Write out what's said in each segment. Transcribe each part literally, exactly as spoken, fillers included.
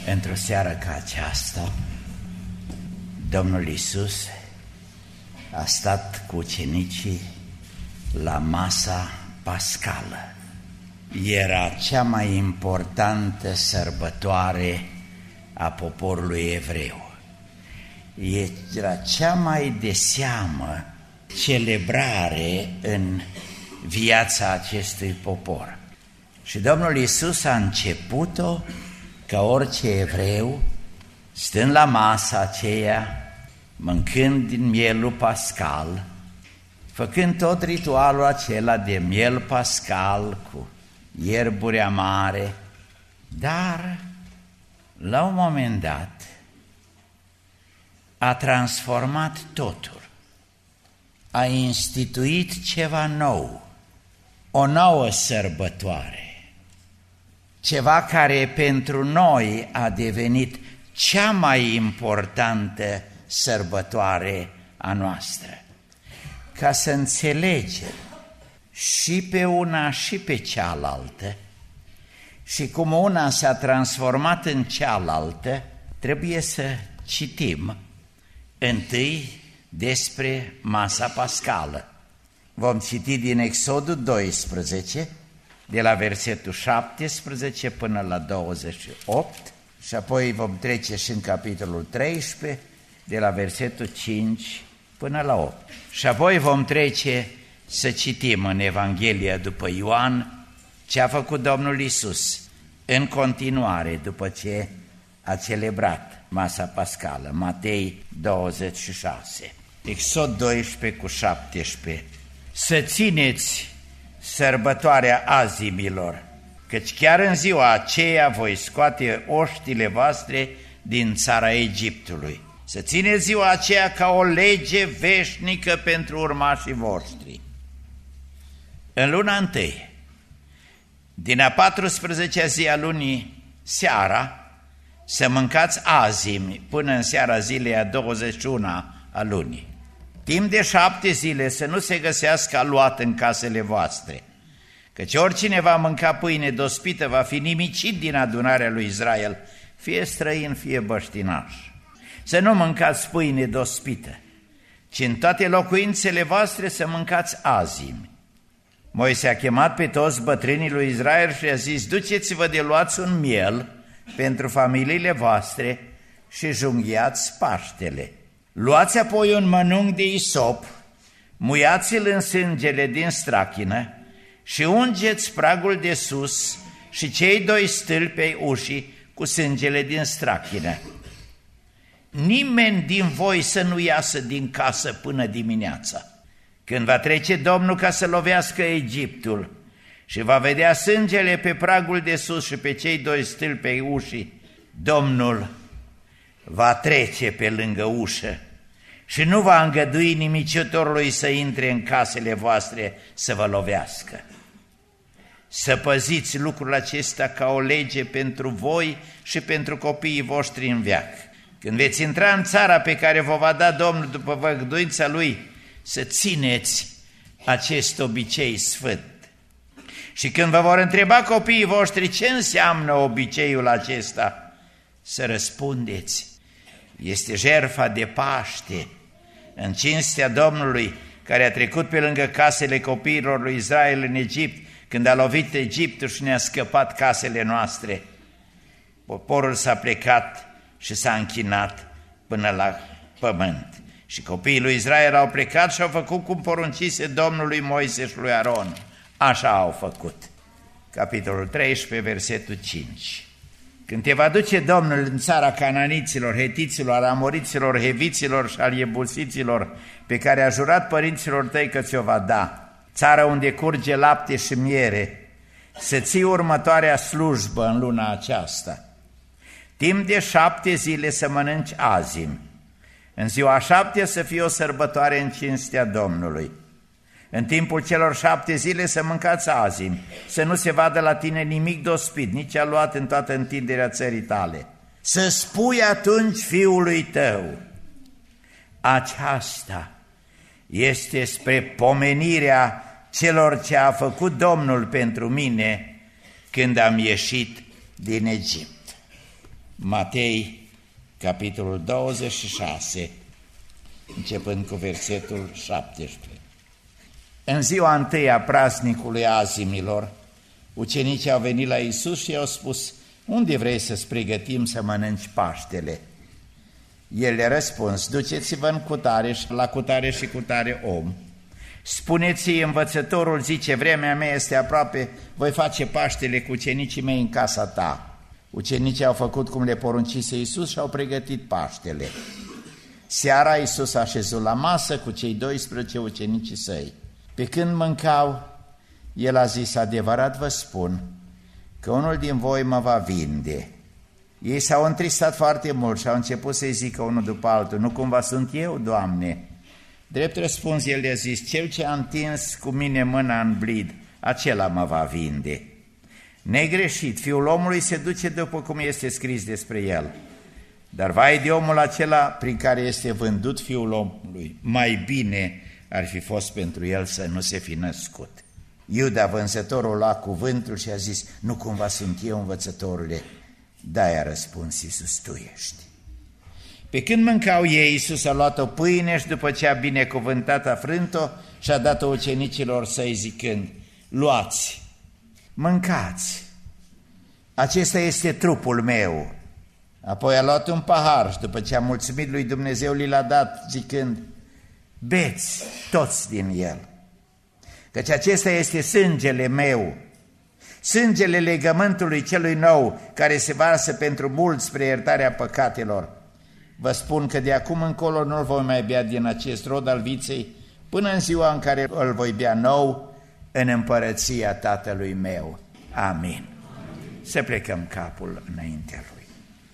Într-o seară ca aceasta, Domnul Iisus a stat cu ucenicii la masa pascală. Era cea mai importantă sărbătoare a poporului evreu. Era cea mai de seamă celebrare în viața acestui popor. Și Domnul Iisus a început-o ca orice evreu, stând la masa aceea, mâncând din mielul pascal, făcând tot ritualul acela de miel pascal cu ierburi amare, dar la un moment dat a transformat totul, a instituit ceva nou, o nouă sărbătoare, ceva care pentru noi a devenit cea mai importantă sărbătoare a noastră. Ca să înțelegem și pe una și pe cealaltă și cum una s-a transformat în cealaltă, trebuie să citim întâi despre masa pascală. Vom citi din Exodul doisprezece, de la versetul șaptesprezece până la douăzeci și opt, și apoi vom trece și în capitolul treisprezece, de la versetul cinci până la opt. Și apoi vom trece să citim în Evanghelia după Ioan ce a făcut Domnul Iisus în continuare după ce a celebrat masa pascală. Matei douăzeci și șase. Exod doisprezece cu șaptesprezece. Să țineți sărbătoarea azimilor, căci chiar în ziua aceea voi scoate oștile voastre din țara Egiptului. Să țineți ziua aceea ca o lege veșnică pentru urmașii voștri. În luna întâi, din a paisprezecea zi a lunii seara, să mâncați azimi până în seara zilei a douăzeci și una a lunii. Timp de șapte zile să nu se găsească aluat în casele voastre, căci oricine va mânca pâine dospită va fi nimicit din adunarea lui Israel, fie străin, fie băștinaș. Să nu mâncați pâine dospită, ci în toate locuințele voastre să mâncați azimi. Moise a chemat pe toți bătrânii lui Israel și a zis: duceți-vă de luați un miel pentru familiile voastre și junghiați Paștele. Luați apoi un mănunchi de isop, muiați-l în sângele din strachină și ungeți pragul de sus și cei doi stâlpi ai ușii cu sângele din strachină. Nimeni din voi să nu iasă din casă până dimineața, când va trece Domnul ca să lovească Egiptul și va vedea sângele pe pragul de sus și pe cei doi stâlpi ai ușii. Domnul va trece pe lângă ușă și nu va îngădui nimicitorului să intre în casele voastre să vă lovească. Să păziți lucrul acesta ca o lege pentru voi și pentru copiii voștri în veac. Când veți intra în țara pe care vă va da Domnul după făgăduința Lui, să țineți acest obicei sfânt. Și când vă vor întreba copiii voștri ce înseamnă obiceiul acesta, să răspundeți: este jertfa de Paște în cinstea Domnului, care a trecut pe lângă casele copiilor lui Israel în Egipt, când a lovit Egiptul și ne-a scăpat casele noastre. Poporul s-a plecat și s-a închinat până la pământ. Și copiii lui Israel au plecat și au făcut cum poruncise Domnului Moise și lui Aron. Așa au făcut. Capitolul treisprezece, versetul cinci. Când te va duce Domnul în țara cananiților, hetiților, amoriților, heviților și al iebusiților, pe care a jurat părinților tăi că ți-o va da, țara unde curge lapte și miere, să ții următoarea slujbă în luna aceasta. Timp de șapte zile să mănânci azimi. În ziua șaptea să fie o sărbătoare în cinstea Domnului. În timpul celor șapte zile să mâncați azimi, să nu se vadă la tine nimic dospit, nici aluat în toată întinderea țării tale. Să spui atunci fiului tău: aceasta este spre pomenirea celor ce a făcut Domnul pentru mine când am ieșit din Egipt. Matei, capitolul douăzeci și șase, începând cu versetul șaptesprezece. În ziua întâi a praznicului Azimilor, ucenicii au venit la Iisus și i-au spus: unde vrei să-ți pregătim să mănânci Paștele? El le-a răspuns: duceți-vă în cutare și la cutare și cutare om. Spuneți-i, învățătorul zice, vremea mea este aproape, voi face Paștele cu ucenicii mei în casa ta. Ucenicii au făcut cum le poruncise Iisus și au pregătit Paștele. Seara Iisus a așezut la masă cu cei doisprezece ucenicii săi. Pe când mâncau, el a zis: adevărat vă spun că unul din voi mă va vinde. Ei s-au întristat foarte mult și au început să-i zică unul după altul: nu cumva sunt eu, Doamne? Drept răspuns, el le-a zis: cel ce a întins cu mine mâna în blid, acela mă va vinde. Negreșit, Fiul omului se duce după cum este scris despre el. Dar vai de omul acela prin care este vândut Fiul omului, mai bine ar fi fost pentru el să nu se fi născut. Iuda, vânzătorul, lua cuvântul și a zis: nu cumva sunt eu, învățătorule? Da, i-a răspuns Iisus: tu ești. Pe când mâncau ei, Iisus a luat o pâine și după ce a binecuvântat, a frânt-o și a dat-o ucenicilor săi zicând: luați, mâncați, acesta este trupul meu. Apoi a luat un pahar și după ce a mulțumit lui Dumnezeu, li l-a dat zicând: beți toți din el, căci acesta este sângele meu, sângele legământului celui nou, care se varsă pentru mulți spre iertarea păcatelor. Vă spun că de acum încolo nu-l voi mai bea din acest rod al viței, până în ziua în care îl voi bea nou în împărăția Tatălui meu. Amin. Să plecăm capul înaintea Lui.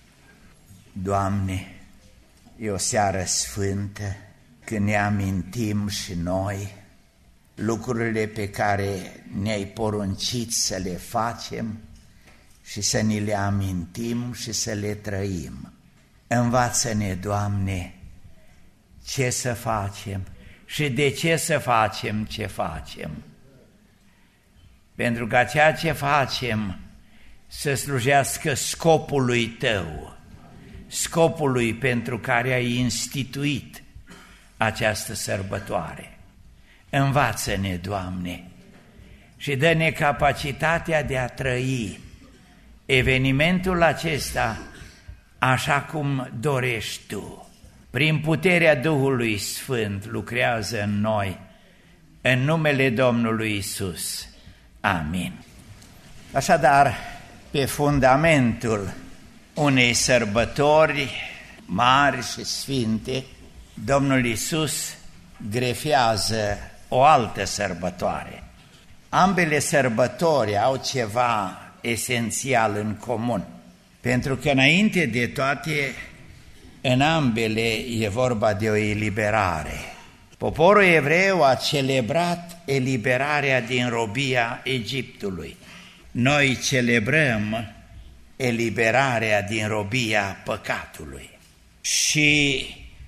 Doamne, e o seară sfântă când ne amintim și noi lucrurile pe care ne-ai poruncit să le facem și să ni le amintim și să le trăim. Învață-ne, Doamne, ce să facem și de ce să facem ce facem. Pentru ca ceea ce facem să slujească scopului Tău, scopului pentru care ai instituit această sărbătoare. Învață-ne, Doamne, și dă-ne capacitatea de a trăi evenimentul acesta așa cum dorești Tu. Prin puterea Duhului Sfânt lucrează în noi, în numele Domnului Iisus. Amin. Așadar, pe fundamentul unei sărbători mari și sfinte, Domnul Iisus grefează o altă sărbătoare. Ambele sărbători au ceva esențial în comun, pentru că înainte de toate, în ambele e vorba de o eliberare. Poporul evreu a celebrat eliberarea din robia Egiptului. Noi celebrăm eliberarea din robia păcatului. Și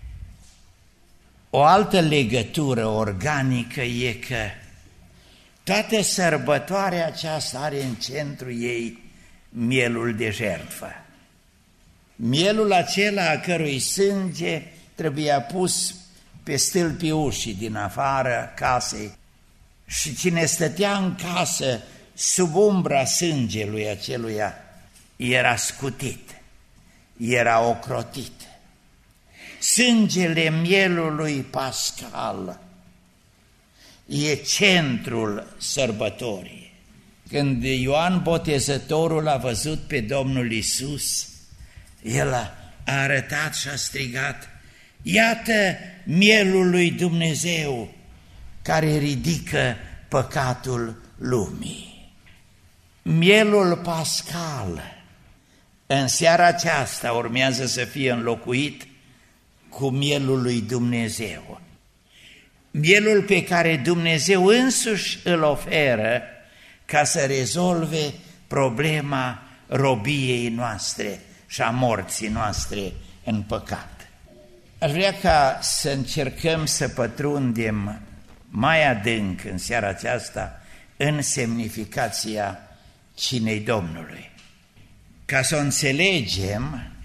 o altă legătură organică e că toată sărbătoarea aceasta are în centru ei mielul de jertfă. Mielul acela a cărui sânge trebuia pus pe stâlpii ușii din afară casei și cine stătea în casă sub umbra sângelui aceluia era scutit, era ocrotit. Sângele mielului pascal e centrul sărbătorii. Când Ioan Botezătorul a văzut pe Domnul Iisus, el a arătat și a strigat: iată mielul lui Dumnezeu care ridică păcatul lumii. Mielul pascal în seara aceasta urmează să fie înlocuit cu mielul lui Dumnezeu. Mielul pe care Dumnezeu însuși îl oferă ca să rezolve problema robiei noastre și a morții noastre în păcat. Aș vrea ca să încercăm să pătrundem mai adânc în seara aceasta în semnificația cinei Domnului. Ca să o înțelegem,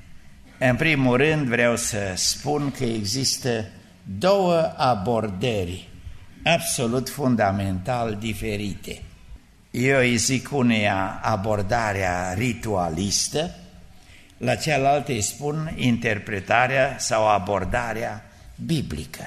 În primul rând vreau să spun că există două abordări absolut fundamental diferite. Eu îi zic uneia abordarea ritualistă, la cealaltă îi spun interpretarea sau abordarea biblică.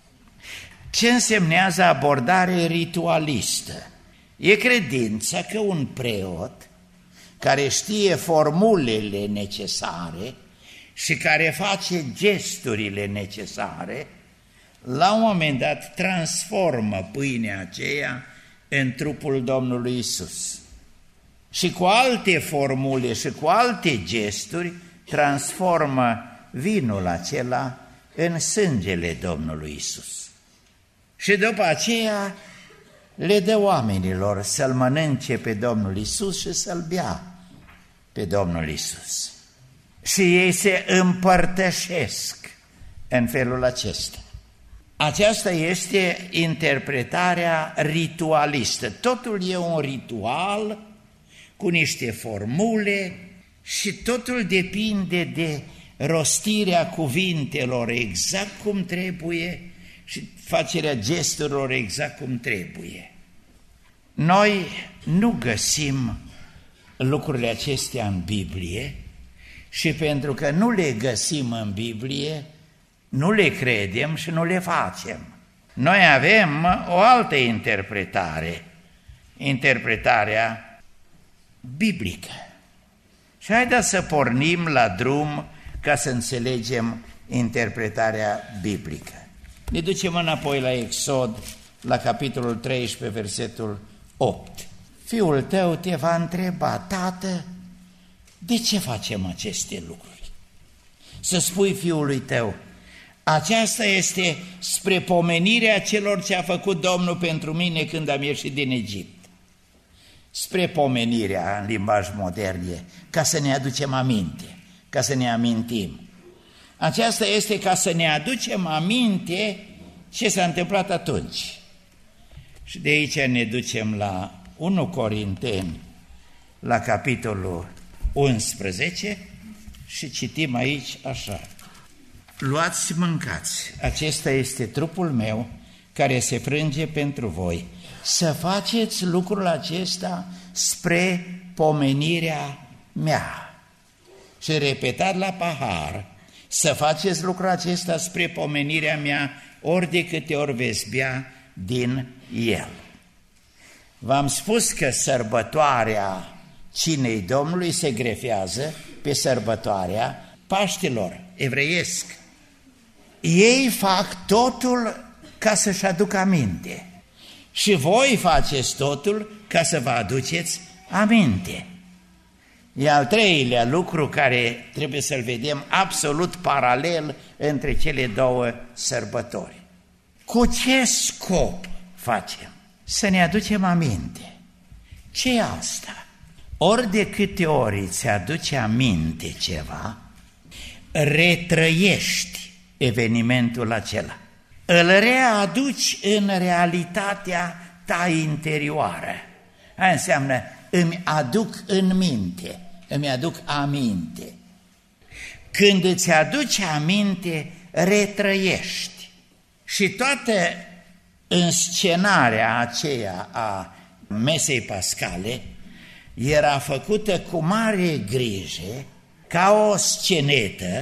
Ce însemnează abordare ritualistă? E credința că un preot care știe formulele necesare și care face gesturile necesare, la un moment dat transformă pâinea aceea în trupul Domnului Iisus. Și cu alte formule și cu alte gesturi transformă vinul acela în sângele Domnului Iisus. Și după aceea le dă oamenilor să-L mănânce pe Domnul Iisus și să-L bea pe Domnul Iisus. Și ei se împărtășesc în felul acesta. Aceasta este interpretarea ritualistă. Totul e un ritual cu niște formule și totul depinde de rostirea cuvintelor exact cum trebuie și facerea gesturilor exact cum trebuie. Noi nu găsim lucrurile acestea în Biblie și pentru că nu le găsim în Biblie, nu le credem și nu le facem. Noi avem o altă interpretare, interpretarea biblică. Și haideți să pornim la drum ca să înțelegem interpretarea biblică. Ne ducem înapoi la Exod, la capitolul treisprezece, versetul opt. Fiul tău te va întreba: tată, de ce facem aceste lucruri? Să spui fiului tău: aceasta este spre pomenirea celor ce a făcut Domnul pentru mine când am ieșit din Egipt. Spre pomenirea, în limbaj modern, ca să ne aducem aminte, ca să ne amintim. Aceasta este ca să ne aducem aminte ce s-a întâmplat atunci. Și de aici ne ducem la unu Corinteni, la capitolul unsprezece și citim aici așa: luați, mâncați, acesta este trupul meu care se frânge pentru voi. Să faceți lucrul acesta spre pomenirea mea. Și repetat la pahar: să faceți lucrul acesta spre pomenirea mea, ori de câte ori veți bea din el. V-am spus că sărbătoarea cinei Domnului se grefează pe sărbătoarea Paștilor, evreiesc. Ei fac totul ca să-și aducă aminte și voi faceți totul ca să vă aduceți aminte. E al treilea lucru care trebuie să-l vedem absolut paralel între cele două sărbători. Cu ce scop facem? Să ne aducem aminte. Ce e asta? Ori de câte ori îți aduce aminte ceva, retrăiești evenimentul acela. Îl readuci în realitatea ta interioară. Aia înseamnă îmi aduc în minte, îmi aduc aminte. Când îți aduci aminte, retrăiești. Și toată înscenarea aceea a mesei pascale era făcută cu mare grijă, ca o scenetă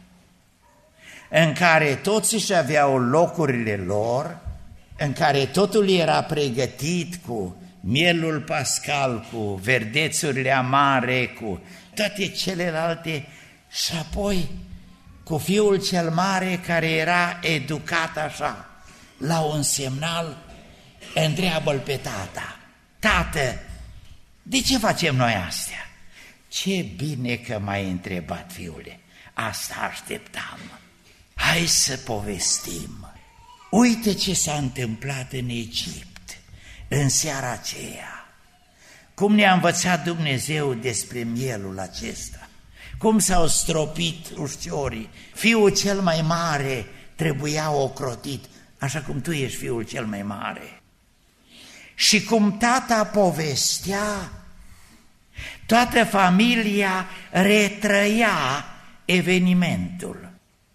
în care toți își aveau locurile lor, în care totul era pregătit cu mielul pascal, cu verdețurile amare, cu toate celelalte, și apoi cu fiul cel mare care era educat așa, la un semnal, întreabă-l pe tata: tată, de ce facem noi astea? Ce bine că m-ai întrebat, fiule, asta așteptam. Hai să povestim. Uite ce s-a întâmplat în Egipt în seara aceea. Cum ne-a învățat Dumnezeu despre mielul acesta. Cum s-au stropit uștiorii. Fiul cel mai mare trebuia ocrotit, așa cum tu ești fiul cel mai mare. Și cum tata povestea, toată familia retrăia evenimentul.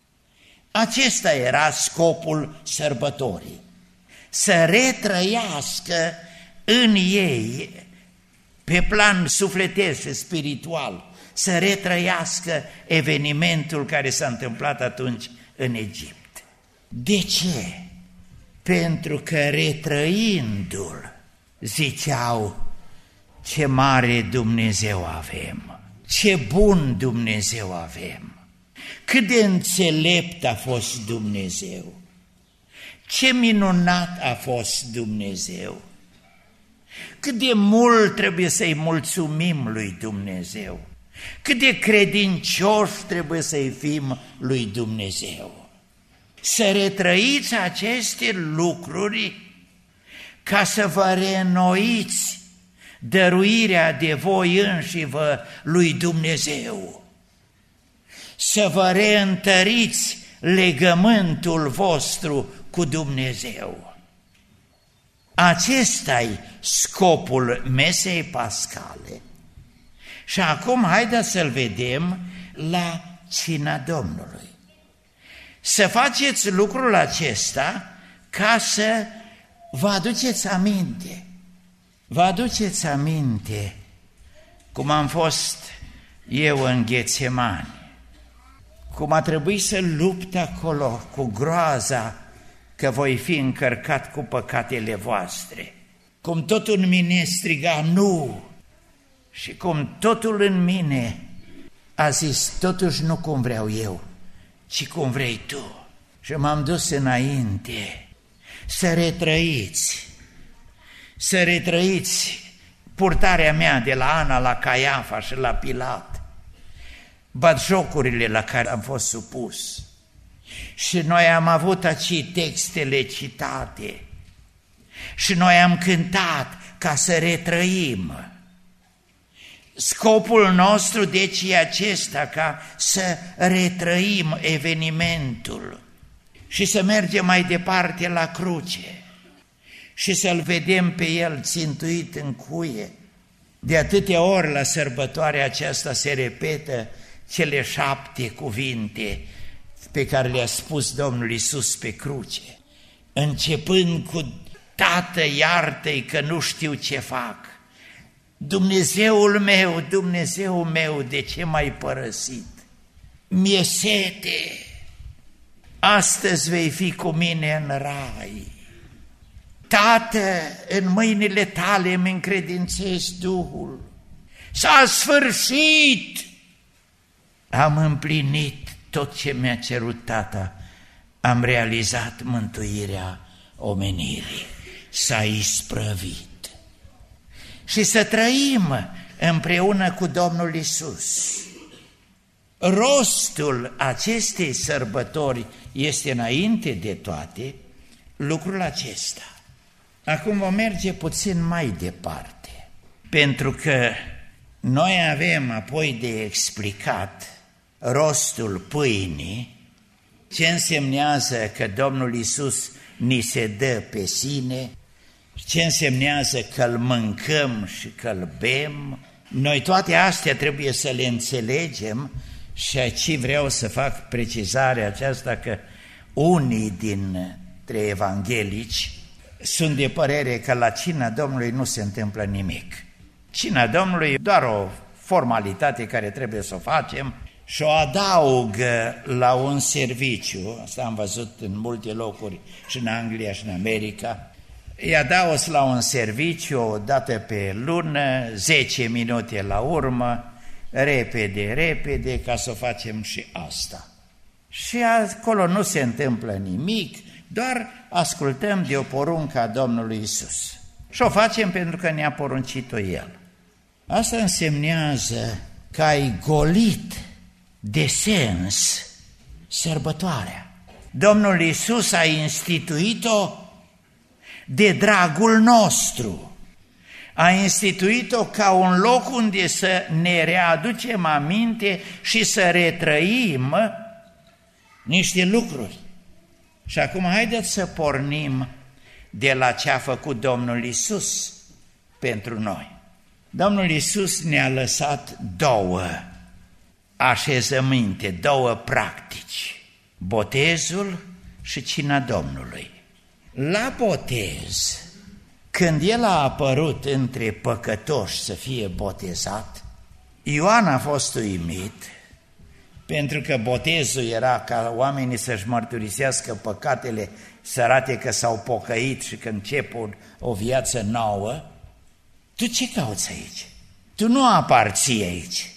Acesta era scopul sărbătorii, să retrăiască în ei, pe plan sufletesc și spiritual, să retrăiască evenimentul care s-a întâmplat atunci în Egipt. De ce? Pentru că retrăindu-l ziceau: ce mare Dumnezeu avem, ce bun Dumnezeu avem, cât de înțelept a fost Dumnezeu, ce minunat a fost Dumnezeu, cât de mult trebuie să-i mulțumim lui Dumnezeu, cât de credincioși trebuie să-i fim lui Dumnezeu. Să retrăiți aceste lucruri ca să vă reînnoiți dăruirea de voi înșivă lui Dumnezeu, să vă reîntăriți legământul vostru cu Dumnezeu. Acesta-i scopul mesei pascale. Și acum haideți să-l vedem la cina Domnului. Să faceți lucrul acesta ca să vă aduceți aminte. Vă aduceți aminte cum am fost eu în Ghețemani, cum a trebuit să lupt acolo cu groaza că voi fi încărcat cu păcatele voastre, cum totul în mine striga nu și cum totul în mine a zis totuși nu cum vreau eu, ci cum vrei tu. Și m-am dus înainte să retrăiți, să retrăiți purtarea mea de la Ana la Caiafa și la Pilat, batjocurile la care am fost supus. Și noi am avut aici textele citate și noi am cântat ca să retrăim. Scopul nostru deci e acesta, ca să retrăim evenimentul și să mergem mai departe la cruce și să-L vedem pe El țintuit în cuie. De atâtea ori la sărbătoarea aceasta se repetă cele șapte cuvinte pe care le-a spus Domnul Iisus pe cruce, începând cu: Tată, iartă-i că nu știu ce fac. Dumnezeul meu, Dumnezeul meu, de ce m-ai părăsit? Mi-e sete, astăzi vei fi cu mine în rai. Tată, în mâinile tale îmi încredințez Duhul. S-a sfârșit! Am împlinit tot ce mi-a cerut Tata, am realizat mântuirea omenirii, s-a isprăvit. Și să trăim împreună cu Domnul Iisus. Rostul acestei sărbători este, înainte de toate, lucrul acesta. Acum vom merge puțin mai departe, pentru că noi avem apoi de explicat rostul pâinii, ce însemnează că Domnul Iisus ni se dă pe sine, ce însemnează că îl mâncăm și că îl bem. Noi toate astea trebuie să le înțelegem și aici vreau să fac precizarea aceasta că unii dintre evanghelici sunt de părere că la cina Domnului nu se întâmplă nimic. Cina Domnului e doar o formalitate care trebuie să o facem și o adaugă la un serviciu, asta am văzut în multe locuri și în Anglia și în America, îi adaos la un serviciu o dată pe lună, zece minute la urmă, repede, repede, ca să o facem și asta. Și acolo nu se întâmplă nimic, doar ascultăm de o poruncă a Domnului Iisus. Și o facem pentru că ne-a poruncit-o El. Asta însemnează că ai golit de sens sărbătoarea. Domnul Iisus a instituit-o de dragul nostru. A instituit-o ca un loc unde să ne readucem aminte și să retrăim niște lucruri. Și acum haideți să pornim de la ce a făcut Domnul Iisus pentru noi. Domnul Iisus ne-a lăsat două așezăminte, două practici, botezul și cina Domnului. La botez, când el a apărut între păcătoși să fie botezat, Ioan a fost uimit, pentru că botezul era ca oamenii să-și mărturisească păcatele, să arate că s-au pocăit și că încep o, o viață nouă. Tu ce cauți aici? Tu nu aparții aici.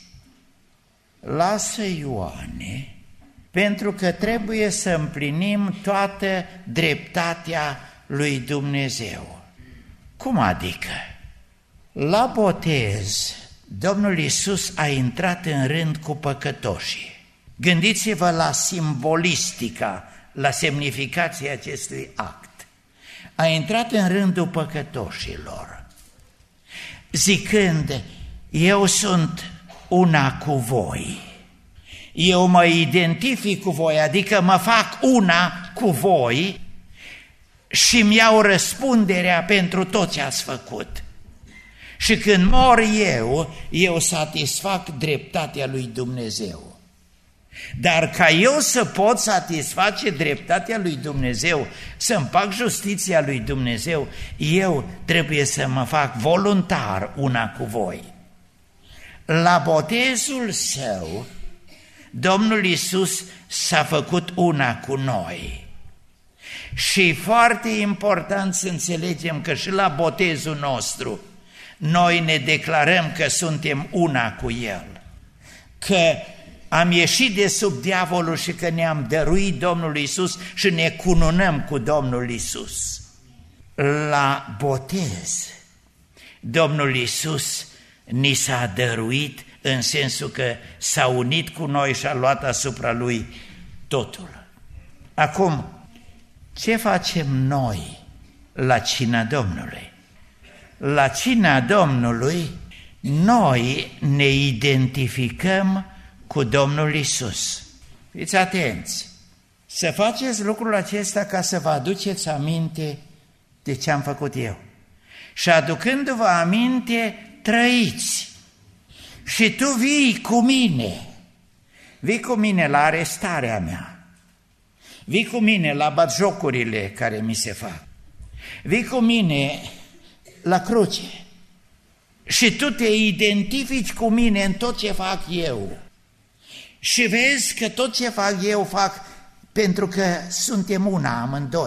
Lasă, Ioane, pentru că trebuie să împlinim toată dreptatea lui Dumnezeu. Cum adică? La botez, Domnul Iisus a intrat în rând cu păcătoșii. Gândiți-vă la simbolistica, la semnificația acestui act. A intrat în rândul păcătoșilor, zicând, eu sunt una cu voi, eu mă identific cu voi, adică mă fac una cu voi și îmi iau răspunderea pentru tot ce ați făcut. Și când mor eu, eu satisfac dreptatea lui Dumnezeu. Dar ca eu să pot satisface dreptatea lui Dumnezeu, să împac justiția lui Dumnezeu, eu trebuie să mă fac voluntar una cu voi. La botezul său, Domnul Iisus s-a făcut una cu noi. Și e foarte important să înțelegem că și la botezul nostru noi ne declarăm că suntem una cu El, că am ieșit de sub diavolul și că ne-am dăruit Domnul Iisus și ne cununăm cu Domnul Iisus. La botez, Domnul Iisus ni s-a dăruit în sensul că s-a unit cu noi și a luat asupra Lui totul. Acum, ce facem noi la cina Domnului? La cina Domnului, noi ne identificăm cu Domnul Iisus. Fiți atenți, să faceți lucrul acesta ca să vă aduceți aminte de ce am făcut eu. Și aducându-vă aminte, trăiți. Și tu vii cu mine, vii cu mine la arestarea mea, vii cu mine la batjocurile care mi se fac, vii cu mine la cruce și tu te identifici cu mine în tot ce fac eu. Și vezi că tot ce fac eu fac pentru că suntem una amândoi.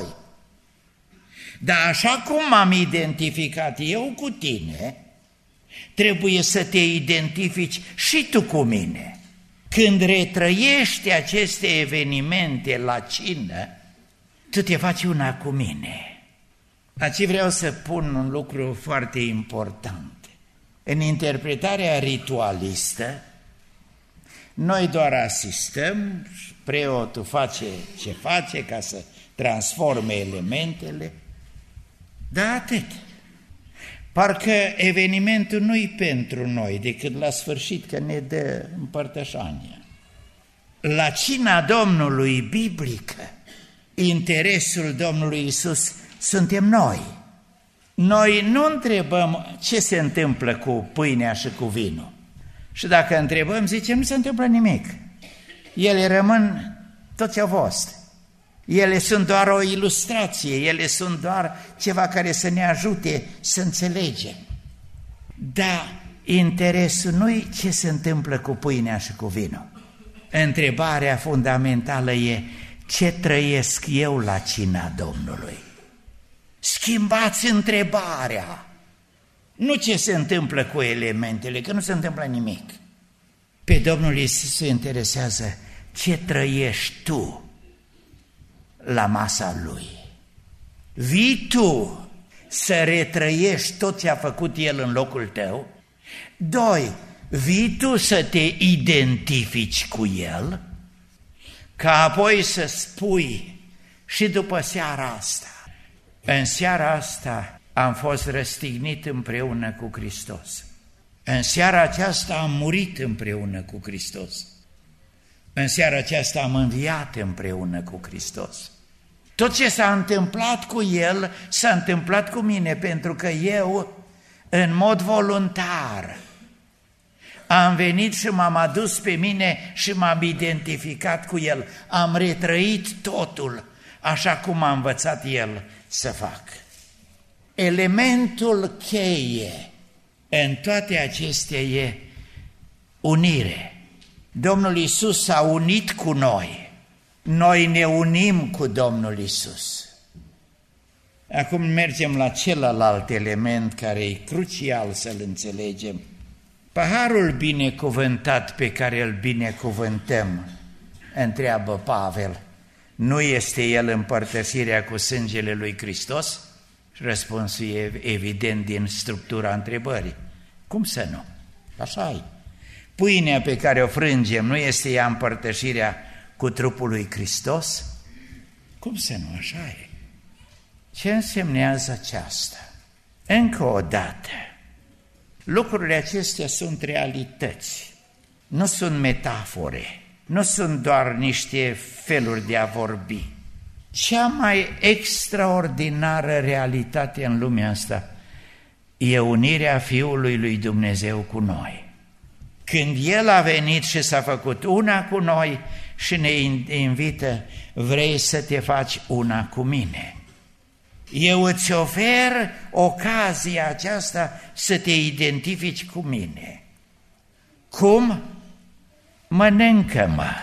Dar așa cum m-am identificat eu cu tine, trebuie să te identifici și tu cu mine. Când retrăiești aceste evenimente la cină, tu te faci una cu mine. Aici vreau să pun un lucru foarte important. În interpretarea ritualistă, noi doar asistăm, preotul face ce face ca să transforme elementele, dar atât. Parcă evenimentul nu-i pentru noi, decât la sfârșit că ne dă împărtășania. La cina Domnului biblică, interesul Domnului Iisus suntem noi. Noi nu întrebăm ce se întâmplă cu pâinea și cu vinul. Și dacă întrebăm, zicem, nu se întâmplă nimic. Ele rămân tot ce au fost. Ele sunt doar o ilustrație, ele sunt doar ceva care să ne ajute să înțelegem. Dar interesul nu-i ce se întâmplă cu pâinea și cu vinul. Întrebarea fundamentală e ce trăiesc eu la cina Domnului. Schimbați întrebarea, nu ce se întâmplă cu elementele, că nu se întâmplă nimic. Pe Domnul Iisus se interesează ce trăiești tu la masa Lui. Vii tu să retrăiești tot ce a făcut El în locul tău? Doi, vii tu să te identifici cu El? Ca apoi să spui și după seara asta, în seara asta am fost răstignit împreună cu Hristos. În seara aceasta am murit împreună cu Hristos. În seara aceasta am înviat împreună cu Hristos. Tot ce s-a întâmplat cu El s-a întâmplat cu mine, pentru că eu, în mod voluntar, Am venit și m-am adus pe mine și m-am identificat cu El. Am retrăit totul așa cum a învățat El să fac. Elementul cheie în toate acestea e unire. Domnul Iisus s-a unit cu noi. Noi ne unim cu Domnul Iisus. Acum mergem la celălalt element care e crucial să-l înțelegem. Paharul binecuvântat pe care îl binecuvântăm, întreabă Pavel, nu este el împărtășirea cu sângele lui Hristos? Și răspunsul e evident din structura întrebării. Cum să nu? Așa e. Pâinea pe care o frângem, nu este ea împărtășirea cu trupul lui Hristos? Cum să nu? Așa e. Ce însemnează aceasta? Încă o dată, lucrurile acestea sunt realități, nu sunt metafore, nu sunt doar niște feluri de a vorbi. Cea mai extraordinară realitate în lumea asta e unirea Fiului lui Dumnezeu cu noi. Când El a venit și s-a făcut una cu noi și ne invită, vrei să te faci una cu mine? Eu îți ofer ocazia aceasta să te identifici cu mine. Cum? Mănâncă-mă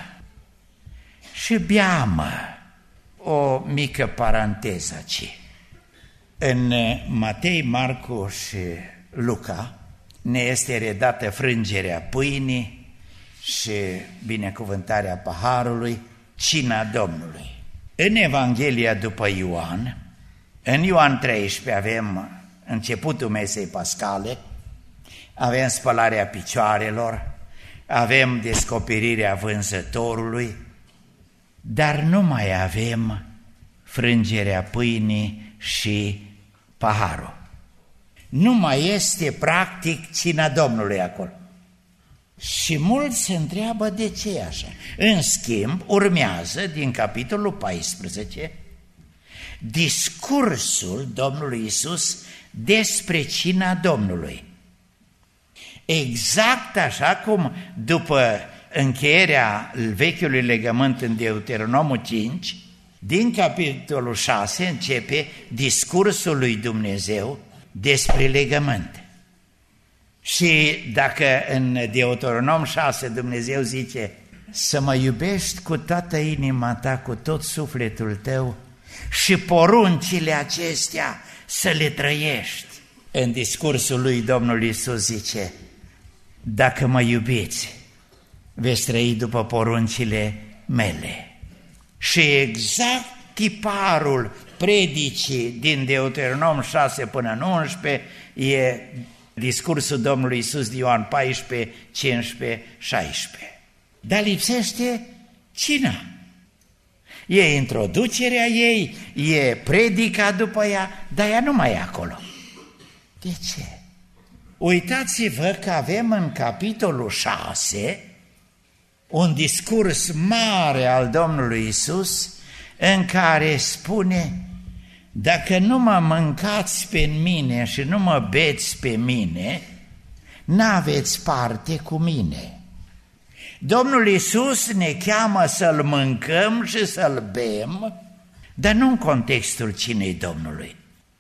și bea-mă. O mică paranteză aici. În Matei, Marcu și Luca ne este redată frângerea pâinii și binecuvântarea paharului, cina Domnului. În Evanghelia după Ioan, în Ioan treisprezece avem începutul mesei pascale, avem spălarea picioarelor, avem descoperirea vânzătorului, dar nu mai avem frângerea pâinii și paharul. Nu mai este practic cina Domnului acolo. Și mulți se întreabă de ce așa. În schimb, urmează din capitolul paisprezece discursul Domnului Iisus despre cina Domnului. Exact așa cum după încheierea vechiului legământ în Deuteronomul cinci, din capitolul șase începe discursul lui Dumnezeu despre legământ. Și dacă în Deuteronom șase Dumnezeu zice să mă iubești cu toată inima ta, cu tot sufletul tău și poruncile acestea să le trăiești, în discursul lui Domnul Iisus zice, dacă mă iubiți, veți trăi după poruncile mele. Și exact tiparul predicii din Deuteronom șase până în unsprezece e discursul Domnului Iisus din Ioan paisprezece, cincisprezece, șaisprezece. Dar lipsește cina. E introducerea ei, e predica după ea, dar ea nu mai e acolo. De ce? Uitați-vă că avem în capitolul șase un discurs mare al Domnului Iisus în care spune, dacă nu mă mâncați pe mine și nu mă beți pe mine, n-aveți parte cu mine. Domnul Iisus ne cheamă să-L mâncăm și să-L bem, dar nu în contextul cinei Domnului.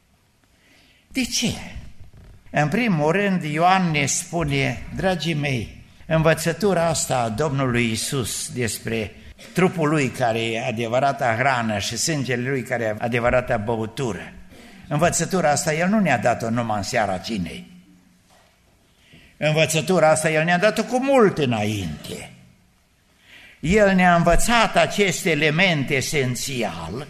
De ce? În primul rând, Ioan ne spune, dragii mei, învățătura asta a Domnului Iisus despre trupul Lui care e adevărata hrană și sângele Lui care e adevărata băutură, învățătura asta El nu ne-a dat-o numai în seara cinei. Învățătura asta El ne-a dat-o cu mult înainte. El ne-a învățat acest element esențial,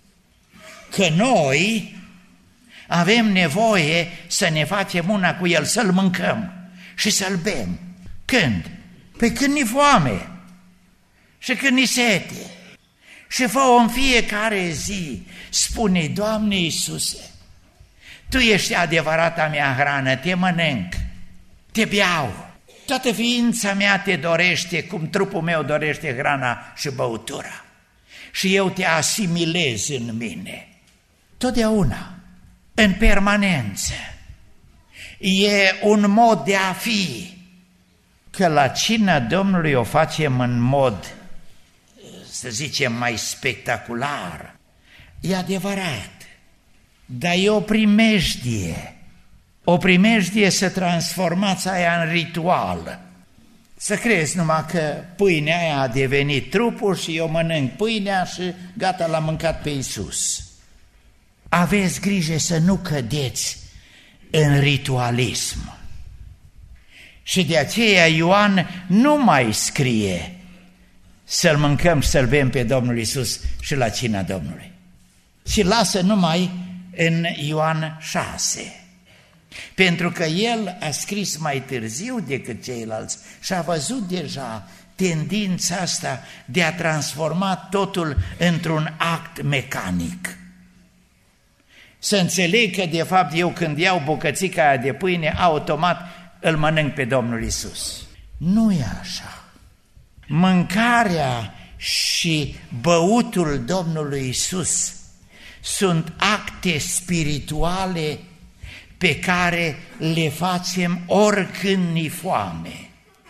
că noi avem nevoie să ne facem una cu El, să-L mâncăm și să-L bem. Când? Păi când ni foame și când ni sete. Și fă-o în fiecare zi, spune, Doamne Iisuse, Tu ești adevărata mea hrană, te mănânc, te beau, toată ființa mea te dorește cum trupul meu dorește hrana și băutura. Și eu te asimilez în mine, totdeauna, în permanență. E un mod de a fi. că la cina Domnului o facem în mod, să zicem, mai spectacular. E adevărat, dar e o primejdie, o primejdie să transformați aia în ritual. Să crezi numai că pâinea aia a devenit trupul și eu mănânc pâinea și gata, l-am mâncat pe Iisus. Aveți grijă să nu cădeți în ritualism. Și de aceea Ioan nu mai scrie să-L mâncăm și să-L bem pe Domnul Iisus și la cina Domnului, ci lasă numai în Ioan șase. Pentru că el a scris mai târziu decât ceilalți și a văzut deja tendința asta de a transforma totul într-un act mecanic. Să înțeleg că de fapt eu când iau bucățica aia de pâine, automat îl mănânc pe Domnul Iisus. Nu e așa. Mâncarea și băutul Domnului Iisus sunt acte spirituale pe care le facem oricând ni foame.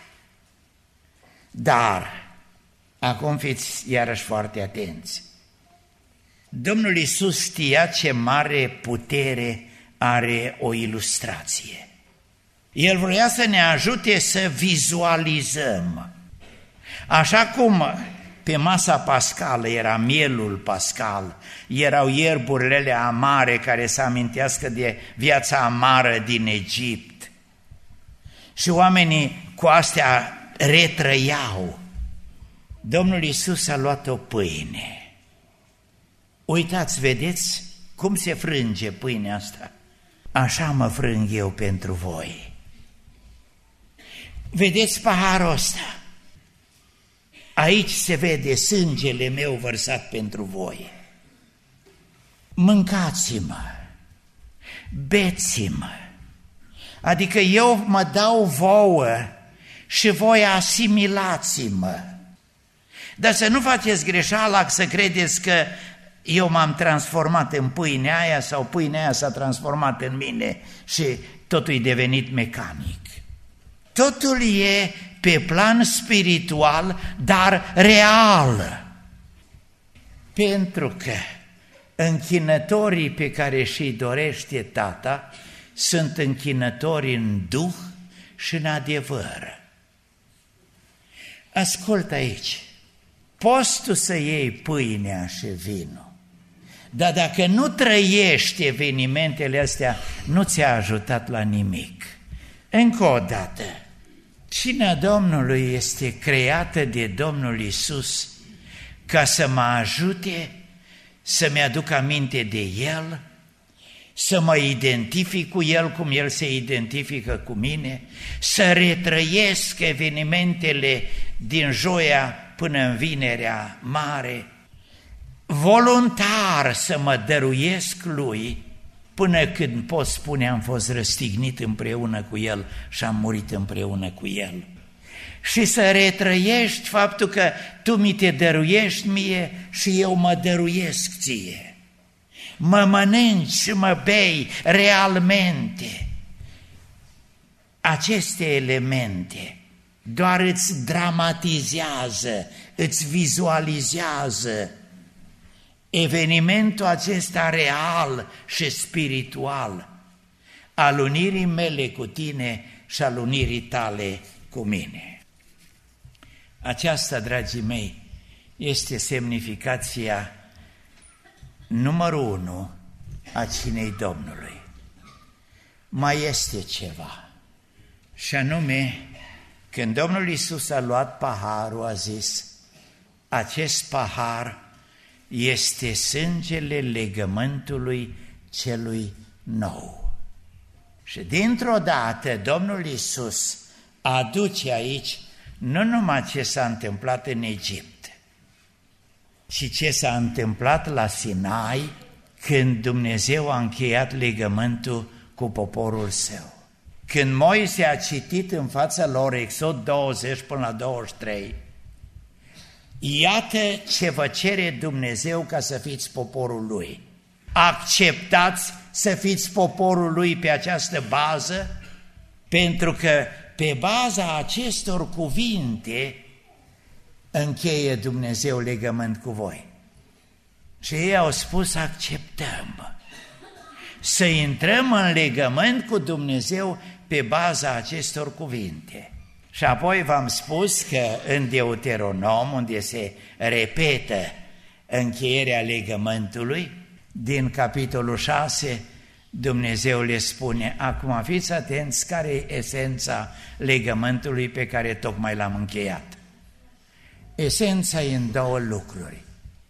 Dar, acum fiți iarăși foarte atenți, Domnul Iisus știa ce mare putere are o ilustrație. El vrea să ne ajute să vizualizăm. Așa cum pe masa pascală era mielul pascal, erau ierburile alea amare care să amintească de viața amară din Egipt. Și oamenii cu astea retrăiau. Domnul Iisus a luat o pâine. Uitați, vedeți cum se frânge pâinea asta? Așa mă frâng eu pentru voi. Vedeți paharul ăsta? Aici se vede sângele meu vărsat pentru voi. Mâncați-mă, beți-mă, adică eu mă dau vouă și voi asimilați-mă. Dar să nu faceți greșeala să credeți că eu m-am transformat în pâinea aia sau pâinea aia s-a transformat în mine și totul e devenit mecanic. Totul e pe plan spiritual, dar real. Pentru că închinătorii pe care și-i dorește Tata sunt închinători în duh și în adevăr. Ascultă aici, poți tu să iei pâinea și vinul, dar dacă nu trăiești evenimentele astea, nu ți-a ajutat la nimic. Încă o dată, cina Domnului este creată de Domnul Iisus ca să mă ajute să-mi aduc aminte de El, să mă identific cu El cum El se identifică cu mine, să retrăiesc evenimentele din joia până în vinerea mare, voluntar să mă dăruiesc Lui, până când pot spune am fost răstignit împreună cu El și am murit împreună cu El. Și să retrăiești faptul că Tu mi te dăruiești mie și eu mă dăruiesc ție. Mă mănânci și mă bei realmente. Aceste elemente doar îți dramatizează, îți vizualizează evenimentul acesta real și spiritual al unirii mele cu tine și al unirii tale cu mine. Aceasta, dragii mei, este semnificația numărul unu a cinei Domnului. Mai este ceva, și anume, când Domnul Iisus a luat paharul, a zis, acest pahar este sângele legământului celui nou. Și dintr-o dată Domnul Iisus aduce aici nu numai ce s-a întâmplat în Egipt, ci ce s-a întâmplat la Sinai când Dumnezeu a încheiat legământul cu poporul său. Când Moise a citit în fața lor Exod douăzeci până la douăzeci și trei, iată ce vă cere Dumnezeu ca să fiți poporul Lui. Acceptați să fiți poporul Lui pe această bază, pentru că pe baza acestor cuvinte încheie Dumnezeu legământ cu voi. Și ei au spus: acceptăm să intrăm în legământ cu Dumnezeu pe baza acestor cuvinte. Și apoi v-am spus că în Deuteronom, unde se repetă încheierea legământului, din capitolul șase, Dumnezeu le spune: acum fiți atenți care e esența legământului pe care tocmai l-am încheiat. Esența e în două lucruri.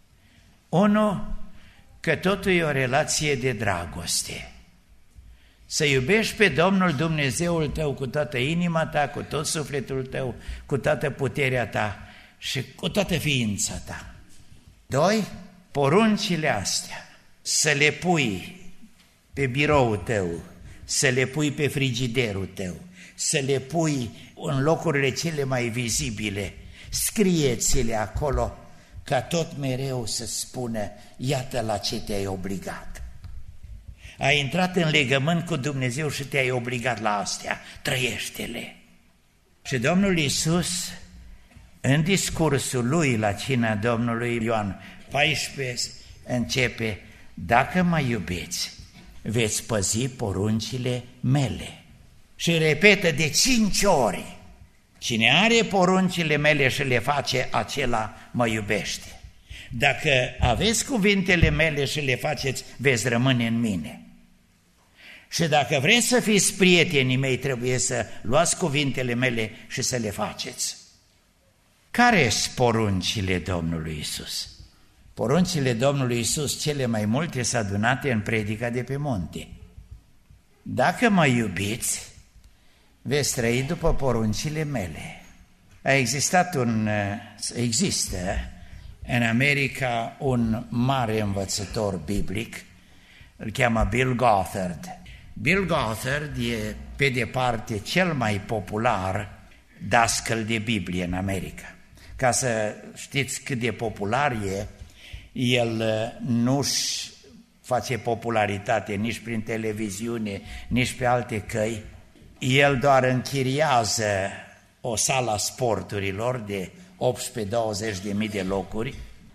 Unu, că totul e o relație de dragoste. Să iubești pe Domnul Dumnezeul tău cu toată inima ta, cu tot sufletul tău, cu toată puterea ta și cu toată ființa ta. Doi, poruncile astea să le pui pe biroul tău, să le pui pe frigiderul tău, să le pui în locurile cele mai vizibile, scrie-ți-le acolo, ca tot mereu să spună: iată la ce te-ai obligat. Ai intrat în legământ cu Dumnezeu și te-ai obligat la astea, trăiește-le. Și Domnul Iisus, în discursul lui la cina Domnului, Ioan paisprezece, începe: dacă mă iubeți, veți păzi poruncile mele. Și repetă de cinci ori: cine are poruncile mele și le face, acela mă iubește. Dacă aveți cuvintele mele și le faceți, veți rămâne în mine. Și dacă vreți să fiți prietenii mei, trebuie să luați cuvintele mele și să le faceți. Care sunt poruncile Domnului Iisus? Poruncile Domnului Iisus, cele mai multe, sunt adunate în predica de pe munte. Dacă mă iubiți, veți trăi după poruncile mele. A existat un, există în America un mare învățător biblic, îl cheamă Bill Gothard. Bill Gothard e pe departe cel mai popular dascăl de Biblie în America. Ca să știți cât de popular e, el nu-și face popularitate nici prin televiziune, nici pe alte căi. El doar închiriază o sală a sporturilor de optsprezece douăzeci de mii de locuri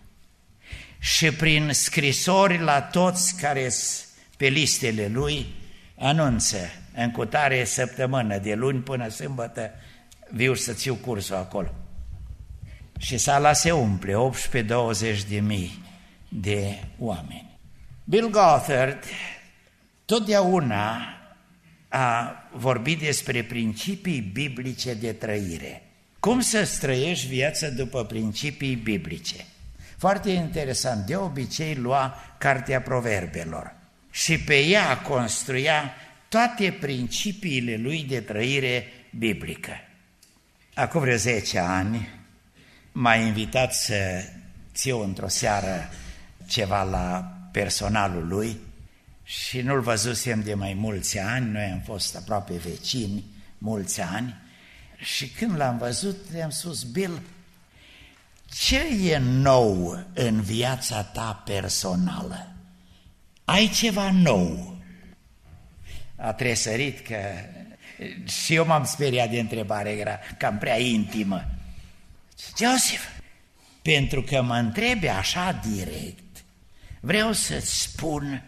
și prin scrisori la toți care sunt pe listele lui anunță: în cutare săptămână, de luni până sâmbătă, viu să țiu cursul acolo. Și sala se umple, optsprezece douăzeci de mii de oameni. Bill Gothard totdeauna a vorbit despre principii biblice de trăire. Cum să trăiești viața după principii biblice? Foarte interesant, de obicei lua Cartea Proverbelor și pe ea construia toate principiile lui de trăire biblică. Acum vreo zece ani m-a invitat să țiu într-o seară ceva la personalul lui și nu-l văzusem de mai mulți ani, noi am fost aproape vecini mulți ani, și când l-am văzut i-am spus: Bill, ce e nou în viața ta personală? Ai ceva nou? A tresărit, că și eu m-am speriat de întrebare, era cam prea intimă. Joseph, pentru că mă întrebi așa direct, vreau să-ți spun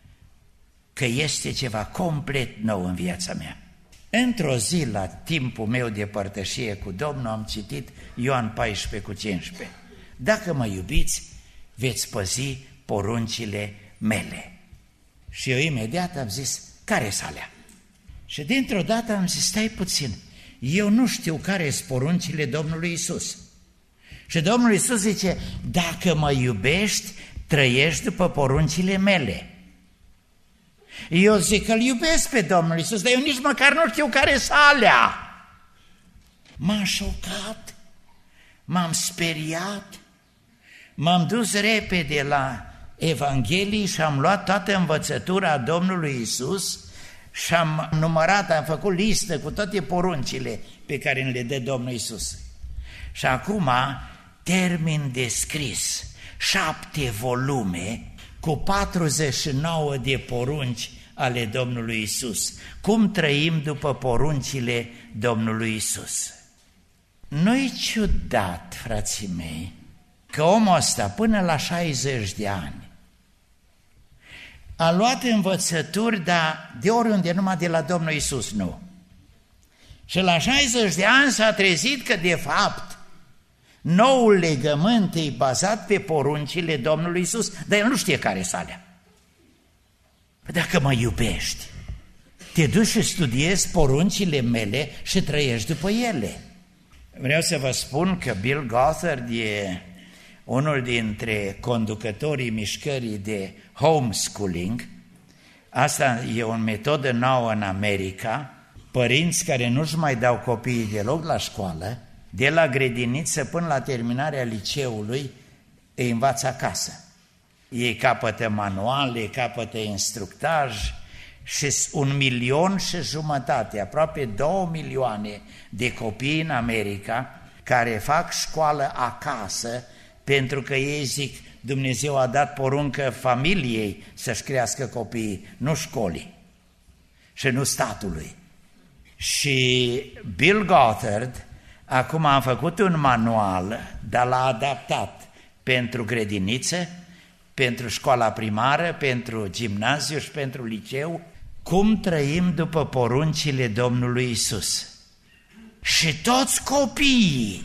că este ceva complet nou în viața mea. Într-o zi, la timpul meu de părtășie cu Domnul, am citit Ioan paisprezece cu cincisprezece. Dacă mă iubiți, veți păzi poruncile mele. Și eu imediat am zis: care-s alea? Și dintr-o dată am zis: stai puțin, eu nu știu care sunt poruncile Domnului Iisus. Și Domnul Iisus zice: dacă mă iubești, trăiești după poruncile mele. Eu zic că îl iubesc pe Domnul Iisus, dar eu nici măcar nu știu care sunt alea. M-am șocat, m-am speriat, m-am dus repede la Evanghelii și am luat toată învățătura Domnului Iisus și am numărat, am făcut listă cu toate poruncile pe care le dă Domnul Iisus. Și acum termin de scris șapte volume cu patruzeci și nouă de porunci ale Domnului Isus. Cum trăim după poruncile Domnului Isus. Nu-i ciudat, frații mei, că omul ăsta până la șaizeci de ani a luat învățături, dar de oriunde, numai de la Domnul Isus, nu. Și la șaizeci de ani s-a trezit că, de fapt, noul legământ e bazat pe poruncile Domnului Isus, dar el nu știe care s alea. Dacă mă iubești, te duci și studiezi poruncile mele și trăiești după ele. Vreau să vă spun că Bill Gothard e unul dintre conducătorii mișcării de homeschooling. Asta e o metodă nouă în America. Părinți care nu-și mai dau copiii deloc la școală, de la grădiniță până la terminarea liceului, îi învață acasă. Ei capătă manuale, capătă instructaj și un milion și jumătate, aproape două milioane de copii în America care fac școală acasă pentru că ei zic Dumnezeu a dat poruncă familiei să-și crească copiii, nu școlii și nu statului. Și Bill Gothard acum a făcut un manual, dar l-a adaptat pentru grădiniță, pentru școala primară, pentru gimnaziu și pentru liceu, cum trăim după poruncile Domnului Isus. Și toți copiii,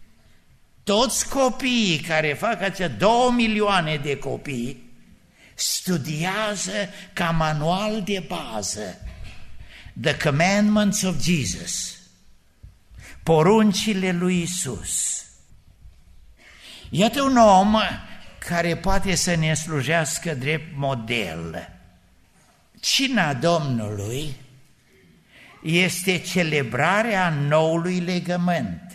toți copiii care fac acea două milioane de copii, studiază ca manual de bază The Commandments of Jesus, poruncile lui Isus. Iată un om care poate să ne slujească drept model. Cina Domnului este celebrarea noului legământ.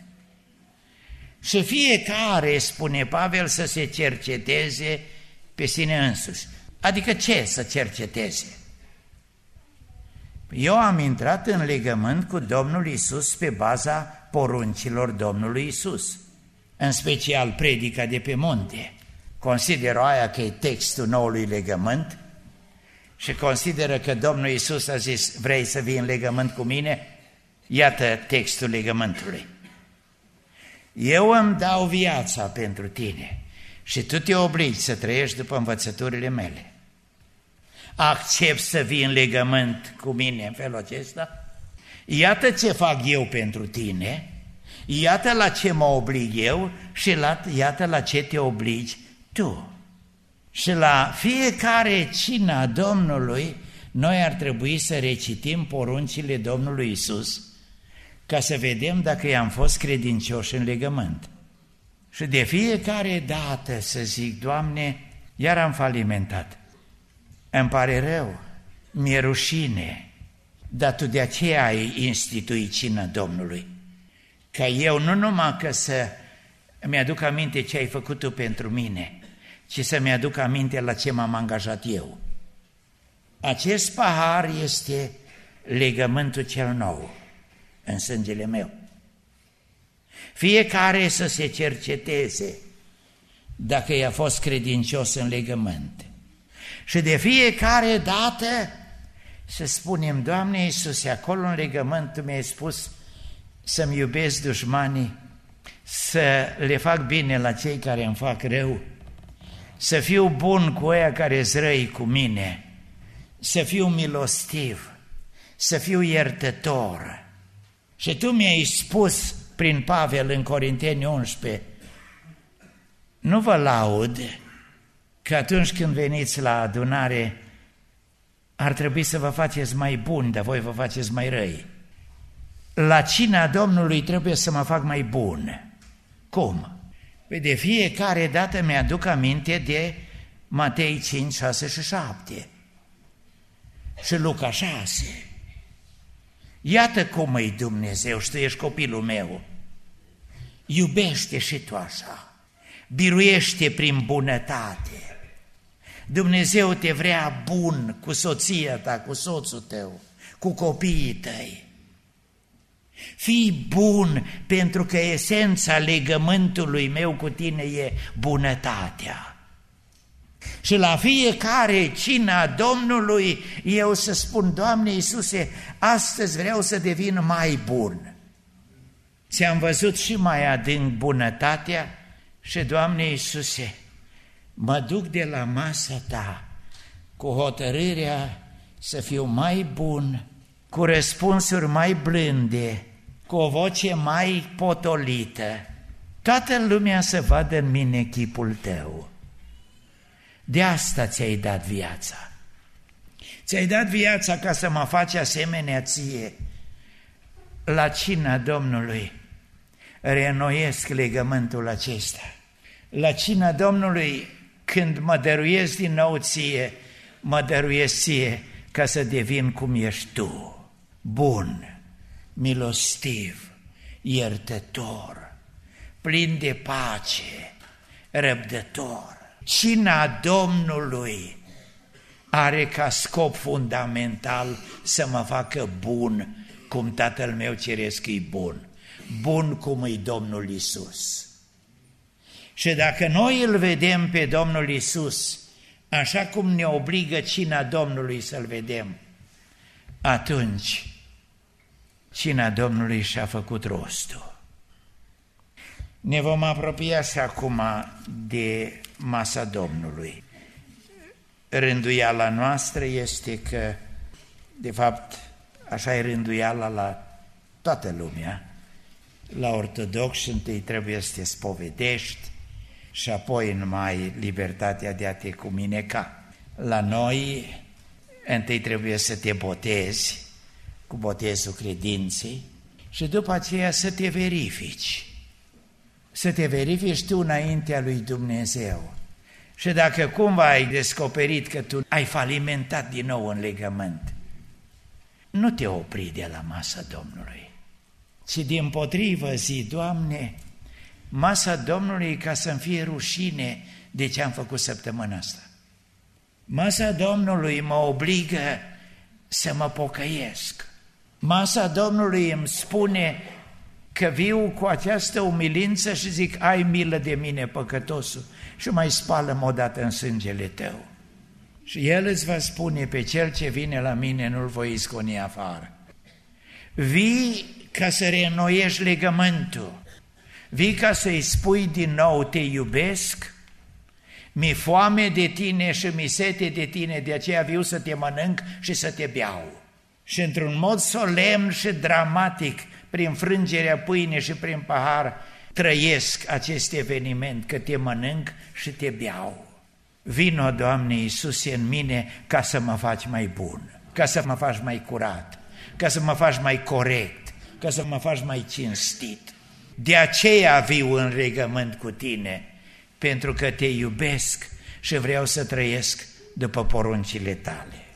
Și fiecare, spune Pavel, să se cerceteze pe sine însuși. Adică ce să cerceteze? Eu am intrat în legământ cu Domnul Isus pe baza poruncilor Domnului Isus, în special predica de pe munte. Consideră aia că e textul noului legământ și consideră că Domnul Isus a zis, vrei să vii în legământ cu mine? Iată textul legământului. Eu îmi dau viața pentru tine și tu te obligi să trăiești după învățăturile mele. Accept să vii în legământ cu mine în felul acesta? Iată ce fac eu pentru tine, iată la ce mă oblig eu și la, iată la ce te obligi tu. Și la fiecare cina Domnului, noi ar trebui să recitim poruncile Domnului Isus, ca să vedem dacă i-am fost credincioși în legământ. Și de fiecare dată să zic, Doamne, iar am falimentat. Îmi pare rău, mi-e rușine, dar Tu de aceea ai instituit cina Domnului. Ca eu nu numai că să mi-aduc aminte ce ai făcut Tu pentru mine, ci să mi-aduc aminte la ce m-am angajat eu. Acest pahar este legământul cel nou în sângele meu. Fiecare să se cerceteze dacă i-a fost credincios în legământ. Și de fiecare dată să spunem, Doamne Iisuse, acolo în legământ Tu mi-ai spus să-mi iubesc dușmanii, să le fac bine la cei care îmi fac rău, să fiu bun cu ăia care-s răi cu mine, să fiu milostiv, să fiu iertător. Și Tu mi-ai spus prin Pavel în Corinteni unsprezece, nu vă laud că atunci când veniți la adunare ar trebui să vă faceți mai buni, dar voi vă faceți mai răi. La cina Domnului trebuie să mă fac mai bun. Cum? Păi de fiecare dată mi-aduc aminte de Matei cinci, șase și șapte și Luca șase. Iată cum e Dumnezeu și Tu ești copilul meu. Iubește și tu așa, biruiește prin bunătate. Dumnezeu te vrea bun cu soția ta, cu soțul tău, cu copiii tăi. Fii bun, pentru că esența legământului meu cu tine e bunătatea. Și la fiecare cina Domnului eu să spun: Doamne Iisuse, astăzi vreau să devin mai bun. Ți-am văzut și mai adânc bunătatea și, Doamne Iisuse, mă duc de la masa Ta cu hotărârea să fiu mai bun, cu răspunsuri mai blânde, cu o voce mai potolită. Toată lumea să vadă în mine chipul Tău. De asta ți-ai dat viața. Ți-ai dat viața ca să mă faci asemenea Ție. La cina Domnului reînnoiesc legământul acesta. La cina Domnului, când mă dăruiesc din nou Ție, mă dăruiesc Ție ca să devin cum ești Tu, bun, milostiv, iertător, plin de pace, răbdător. Cina Domnului are ca scop fundamental să mă facă bun, cum Tatăl meu ceresc e bun, bun cum e Domnul Iisus. Și dacă noi îl vedem pe Domnul Iisus așa cum ne obligă cina Domnului să-l vedem, atunci cina Domnului și-a făcut rostul. Ne vom apropia și acum de masa Domnului. Rânduiala noastră este că, de fapt, așa e rânduiala la toată lumea. La ortodoxi întâi trebuie să te spovedești și apoi numai libertatea de a te cumineca. La noi întâi trebuie să te botezi cu botezul credinței și după aceea să te verifici. Să te verifici tu înaintea lui Dumnezeu. Și dacă cumva ai descoperit că tu ai falimentat din nou în legământ, nu te opri de la masa Domnului, ci dimpotrivă zi: Doamne, masa Domnului ca să-mi fie rușine de ce am făcut săptămâna asta. Masa Domnului mă obligă să mă pocăiesc. Masa Domnului îmi spune că viu cu această umilință și zic: ai milă de mine, păcătosul, și mai spală-mă odată în sângele Tău. Și El îți va spune: pe cel ce vine la mine nu-l voi isconi afară. Vii ca să reînnoiești legământul, vii ca să-i spui din nou: te iubesc, mi-e foame de tine și mi-e sete de tine, de aceea viu să te mănânc și să te beau. Și într-un mod solemn și dramatic, prin frângerea pâine și prin pahar, trăiesc acest eveniment, că te mănânc și te beau. Vino, Doamne Iisuse, în mine ca să mă faci mai bun, ca să mă faci mai curat, ca să mă faci mai corect, ca să mă faci mai cinstit. De aceea viu în legământ cu Tine, pentru că Te iubesc și vreau să trăiesc după poruncile Tale.